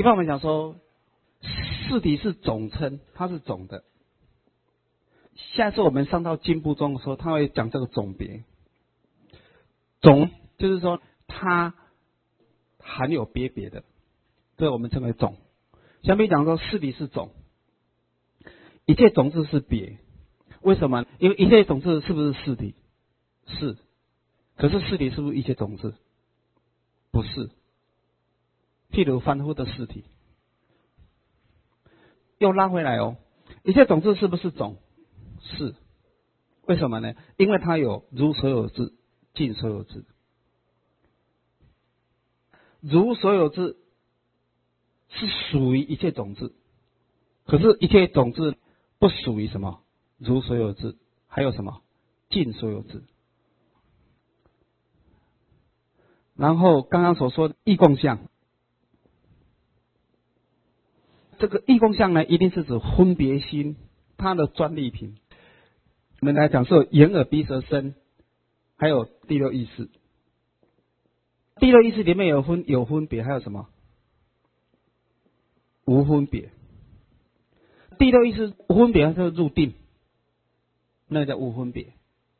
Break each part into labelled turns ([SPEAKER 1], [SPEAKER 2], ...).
[SPEAKER 1] 一般我们讲说，四体是总称，它是总的。下次我们上到经部中的时候，他会讲这个总别。总就是说它含有别的，这我们称为总。相比讲说，四体是总，一切种子是别。为什么？因为一切种子是不是四体？是。可是四体是不是一切种子？不是。譬如凡夫的四体。又拉回来哦，一切种子是不是种？是。为什么呢？因为它有如所有智，尽所有智。如所有智是属于一切种子，可是一切种子不属于什么？如所有智，还有什么？尽所有智。然后刚刚所说的异共相，这个异共相呢，一定是指分别心它的专利品。我们来讲说眼耳鼻舌身，还有第六意识。第六意识里面有分别，还有什么？无分别。第六意识无分别，它就入定，那叫无分别。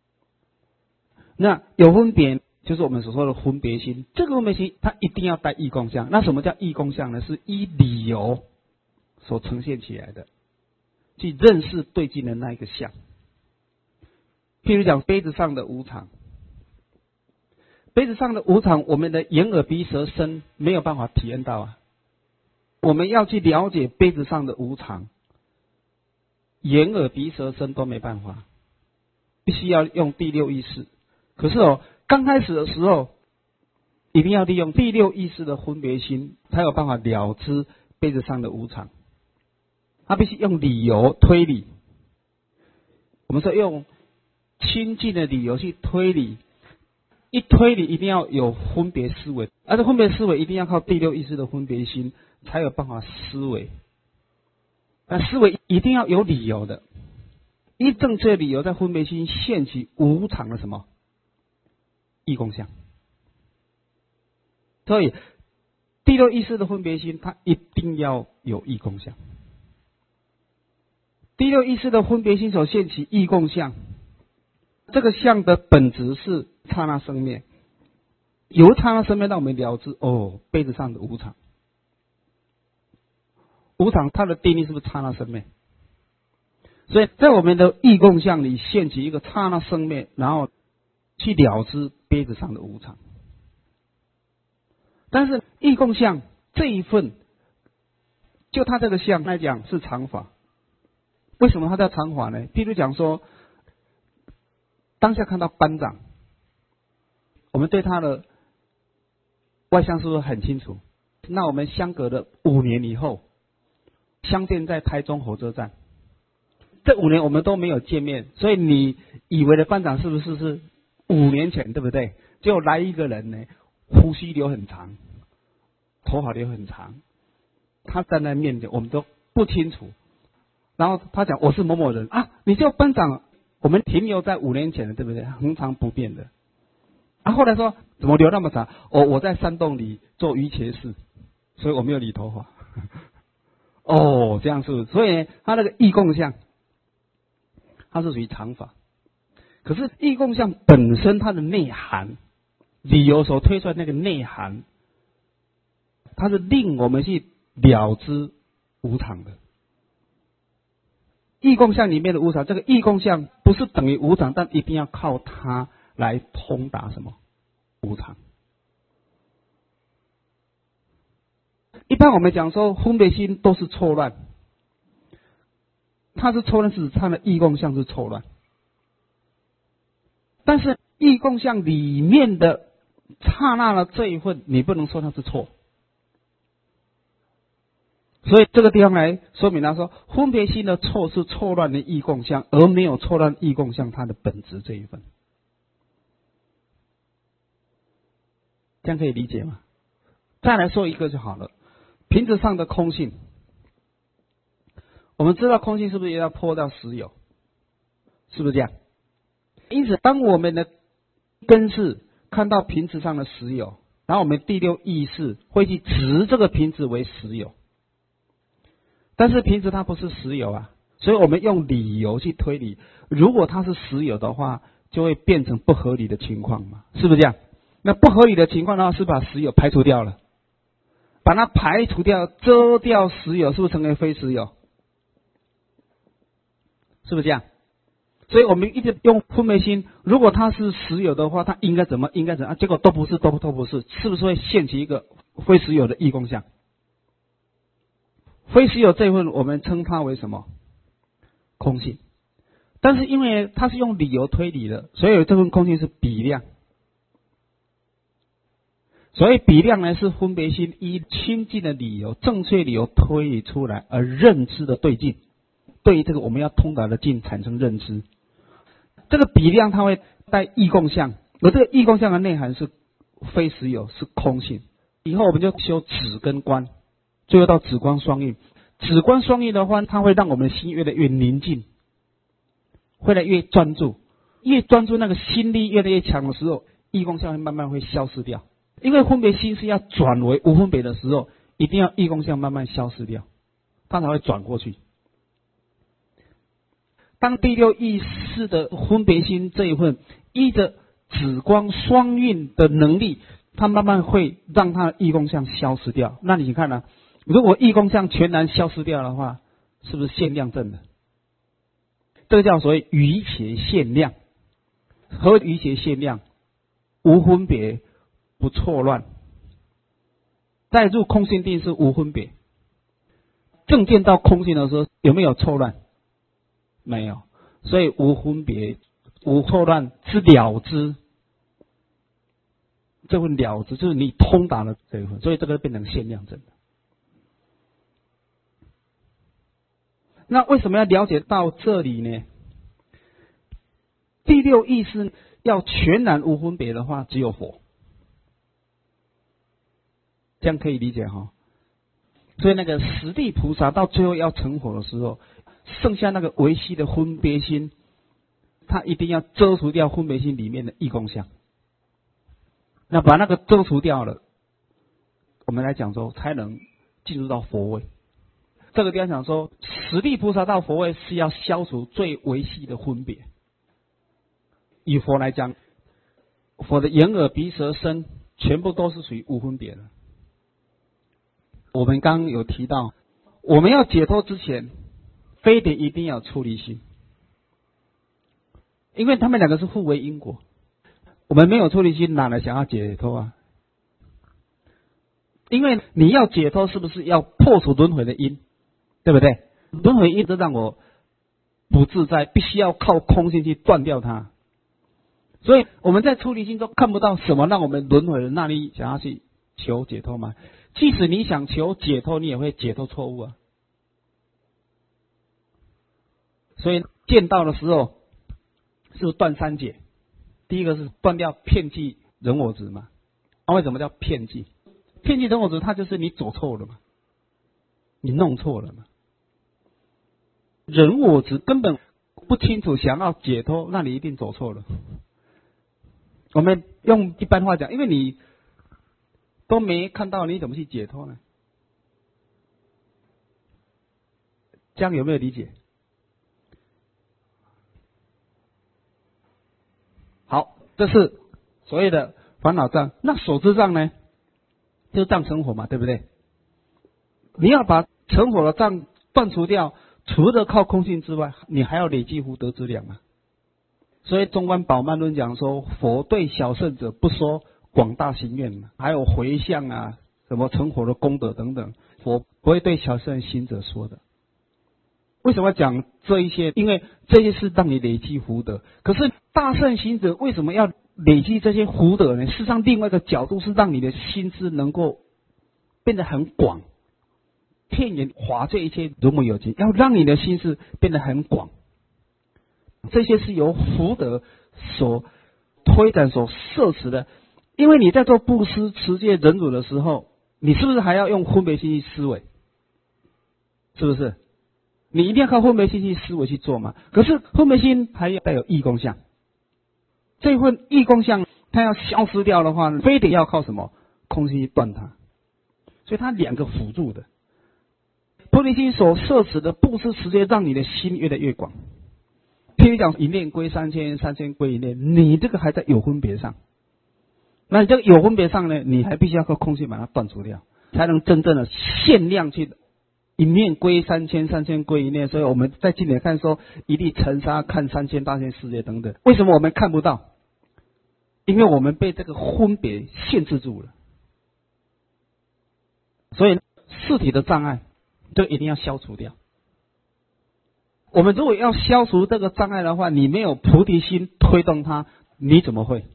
[SPEAKER 1] 那有分别，就是我们所说的分别心。这个分别心，它一定要带异共相。那什么叫异共相呢？是依理由所呈现起来的，去认识对境的那一个相。譬如讲杯子上的无常，杯子上的无常，我们的眼耳鼻舌身没有办法体验到啊。我们要去了解杯子上的无常，眼耳鼻舌身都没办法，必须要用第六意识。可是刚开始的时候，一定要利用第六意识的分别心，才有办法了知杯子上的无常。他必须用理由推理，我们说用亲近的理由去推理，一推理一定要有分别思维，而这分别思维一定要靠第六意识的分别心才有办法思维。那思维一定要有理由的，依正确理由在分别心现起无常的什么异共相。所以第六意识的分别心，它一定要有异共相。第六意识的分别心所现起异共相，这个相的本质是刹那生灭，由刹那生灭让我们了知杯子上的无常。无常它的定义是不是刹那生灭？所以在我们的异共相里现起一个刹那生灭，然后去了知杯子上的无常。但是异共相这一份，就它这个相来讲是常法。为什么它叫常法呢？譬如讲说，当下看到班长，我们对他的外相是不是很清楚？那我们相隔了5年以后，相见在台中火车站，这5年我们都没有见面，所以你以为的班长是不是5年前，对不对？结果来一个人呢，胡须留很长，头发留很长，他站在面前，我们都不清楚。然后他讲我是某某人啊，你叫班长，我们停留在5年前的，对不对？恒常不变的。后来说怎么留那么长？我在山洞里做瑜伽士，所以我没有理头发。这样是不是？所以他那个异共相，它是属于常法。可是异共相本身它的内涵，理由所推出来那个内涵，它是令我们去了知无常的。异共相里面的无常，这个异共相不是等于无常，但一定要靠它来通达什么无常。一般我们讲说分别心都是错乱，它是错乱，是指它的异共相是错乱。但是异共相里面的刹那的这一份，你不能说它是错。所以这个地方来说明他说，分别心的错是错乱的异共相，而没有错乱异共相它的本质这一份。这样可以理解吗？再来说一个就好了，瓶子上的空性。我们知道空性是不是也要破掉实有？是不是这样？因此当我们的根是看到瓶子上的实有， 然后我们第六意识会去执这个瓶子为实有，但是瓶子它不是实有啊，所以我们用理由去推理，如果它是实有的话，就会变成不合理的情况嘛，是不是这样？那不合理的情况的话，是把实有排除掉了，把它排除掉，遮掉实有，是不是成为非实有？是不是这样？所以我们一直用分别心，如果它是实有的话，它应该怎么样？结果都不是，都不是，是不是会现起一个非实有的异空相？非实有这一份，我们称它为什么？空性。但是因为它是用理由推理的，所以这份空性是比量。所以比量呢，是分别心依清净的理由、正确理由推理出来而认知的对境，对于这个我们要通达的境产生认知。这个比量它会带异空相，而这个异空相的内涵是非实有，是空性。以后我们就修止跟观，最后到止观双运。止观双运的话，它会让我们的心越来越宁静，会来越专注，越专注那个心力越来越强的时候，异空相会慢慢会消失掉。因为分别心是要转为无分别的时候，一定要异空相慢慢消失掉，它才会转过去。当第六意识的分别心这一份依着止观双运的能力，它慢慢会让它的异空相消失掉。那你看啊，如果异空相全然消失掉的话，是不是限量证的？这个叫所谓余且限量。何谓余且限量？无分别，不错乱。再入空性定是无分别。正见到空性的时候，有没有错乱？没有，所以无分别、无错乱之了知。这份了知就是你通达了这一份，所以这个变成限量证。那为什么要了解到这里呢？第六意识要全然无分别的话，只有佛，这样可以理解哈。所以那个十地菩萨到最后要成佛的时候，剩下那个维系的分别心，他一定要遮除掉分别心里面的异空相。那把那个遮除掉了，我们来讲说才能进入到佛位。这个地方讲说，十地菩萨到佛位是要消除最维系的分别。以佛来讲，佛的眼耳鼻舌身全部都是属于无分别的。我们刚刚有提到，我们要解脱之前，非得一定要出离心，因为他们两个是互为因果。我们没有出离心，哪来想要解脱啊？因为你要解脱，是不是要破除轮回的因？对不对？轮回因就让我不自在，必须要靠空性去断掉它。所以我们在出离心中看不到什么让我们轮回的那里想要去求解脱吗？即使你想求解脱，你也会解脱错误啊。所以见到的时候是断三解，第一个是断掉遍计人我执嘛。为什么叫遍计？遍计人我执，它就是你走错了嘛，你弄错了嘛。人我执根本不清楚想要解脱，那你一定走错了。我们用一般话讲，因为你都没看到，你怎么去解脱呢？这样有没有理解？好，这是所谓的烦恼障。那所知障呢？就是障成火嘛，对不对？你要把成火的障断除掉，除了靠空性之外，你还要累积福德资粮啊。所以中观宝鬘论讲说，佛对小圣者不说广大行愿，还有回向啊，什么成佛的功德等等，佛不会对小圣行者说的。为什么要讲这一些？因为这些是让你累积福德。可是大圣行者为什么要累积这些福德呢？事实上，另外一个角度是让你的心智能够变得很广，天眼华这一切如母有情，要让你的心智变得很广。这些是由福德所推展、所摄持的。因为你在做布施、持戒、忍辱的时候，你是不是还要用分别心去思维？是不是？你一定要靠分别心去思维去做嘛。可是分别心还要带有异空相，这份异空相它要消失掉的话，非得要靠什么？ 空心去断它。所以它两个辅助的。菩提心所摄持的布施，直接让你的心越来越广。譬如讲一念归3000， 3000归一念，你这个还在有分别上。那你这个有分别上呢，你还必须要靠空性把它断除掉，才能真正的限量去一念归3000， 3000归一念。所以我们在经典看说一粒尘沙看3000大千世界等等。为什么我们看不到？因为我们被这个分别限制住了。所以四体的障碍就一定要消除掉。我们如果要消除这个障碍的话，你没有菩提心推动它，你怎么会？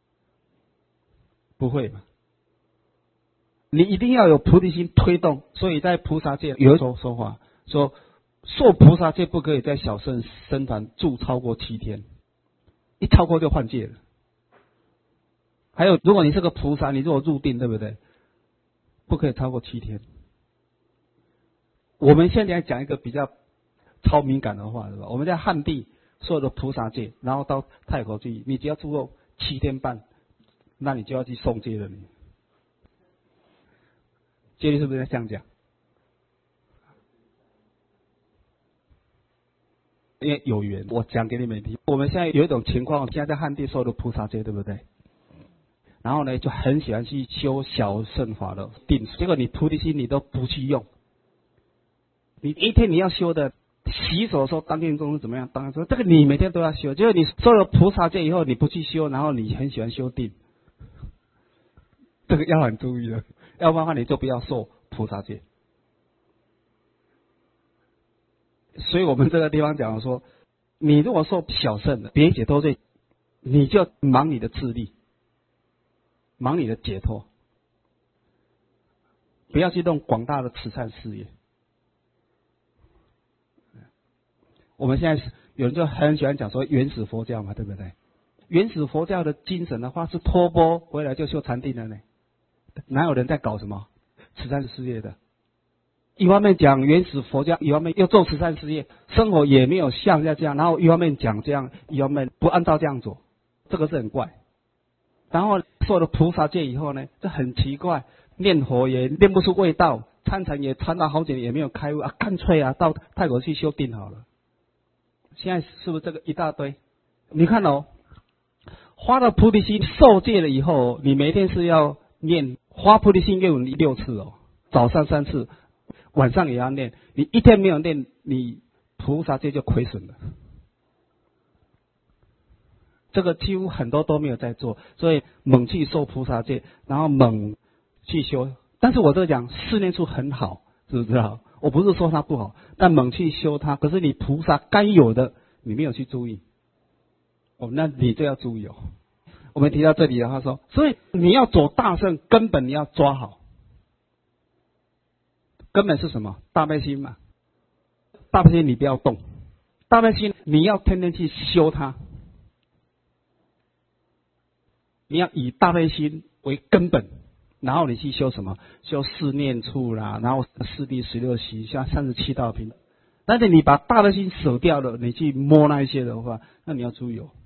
[SPEAKER 1] 不会嘛？你一定要有菩提心推动。所以在菩萨界有一种说法，说受菩萨戒不可以在小乘僧团住超过7天，一超过就换戒了。还有，如果你是个菩萨，你如果入定，对不对？不可以超过7天。我们现在讲一个比较超敏感的话，是吧？我们在汉地所有的菩萨戒，然后到泰国去，你只要住够7天半，那你就要去送戒了。你戒律是不是这样讲？因为有缘，我讲给你们听。我们现在有一种情况，现在在汉地受的菩萨戒，对不对？然后呢，就很喜欢去修小乘法的定，结果你菩提心你都不去用。你一天你要修的，洗手的时候当天中是怎么样？当然说这个你每天都要修，结果你受了菩萨戒以后你不去修，然后你很喜欢修定，这个要很注意的，要不然的话你就不要受菩萨戒。所以我们这个地方讲说，你如果受小乘的别解脱戒，你就忙你的自利，忙你的解脱，不要去弄广大的慈善事业。我们现在有人就很喜欢讲说原始佛教嘛，对不对？原始佛教的精神的话是托钵回来就修禅定了呢，哪有人在搞什么慈善事业的？一方面讲原始佛教，一方面又做慈善事业，生活也没有像这样，然后一方面讲这样，一方面不按照这样做，这个是很怪。然后受了菩萨戒以后呢，这很奇怪，念佛也念不出味道，参禅也参到好几年也没有开悟啊，干脆啊到泰国去修定好了。现在是不是这个一大堆？你看哦，发了菩提心受戒了以后，你每天是要念发菩提心愿6次哦，早上3次，晚上也要念。你一天没有念，你菩萨戒就亏损了。这个几乎很多都没有在做，所以猛去受菩萨戒，然后猛去修。但是我这个讲四念处很好，知不知道？我不是说它不好，但猛去修它。可是你菩萨该有的你没有去注意，哦，那你就要注意哦。我们提到这里的话说，所以你要走大乘，根本你要抓好。根本是什么？大悲心嘛。大悲心你不要动，大悲心你要天天去修它。你要以大悲心为根本，然后你去修什么？修四念处啦，然后四谛16习，像37道品。但是你把大悲心舍掉了，你去摸那一些的话，那你要注意哦。